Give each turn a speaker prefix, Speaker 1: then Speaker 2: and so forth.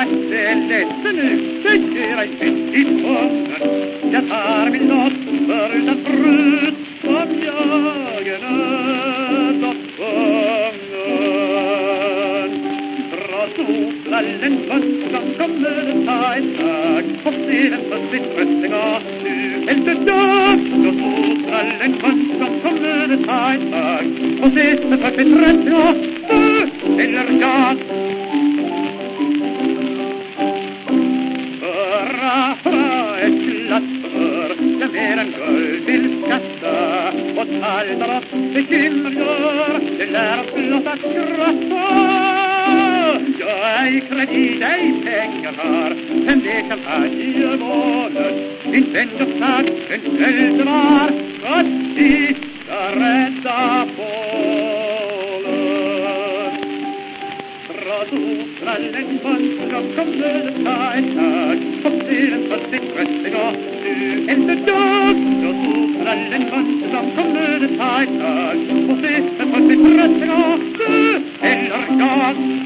Speaker 1: att det är ledsen nu, det ger dig fett i fången. Jag tar min lott för utan brut som jag är nöd och tvungen. Dra sotrallen som kommer ta ett tag och se den på sitt röstningar nu inte död. Dra sotrallen som kommer ta ett tag och se den på sitt röstningar nu eller jag. Jag mer än guld vill skatta och tallar oss bekymrar. Det lär oss blott att skratta. Jag är i kredit, ej pengar har, men det kan champagnevalet. Min vän och sagt, en sköld var att hitta rädda bålen. Dra sotrallen som kommer ta ett tag och se den på sitt röstningar. Inte död, då sotrallen som kommer ta ett tag och se den på sitt röstningar. Du eller jag.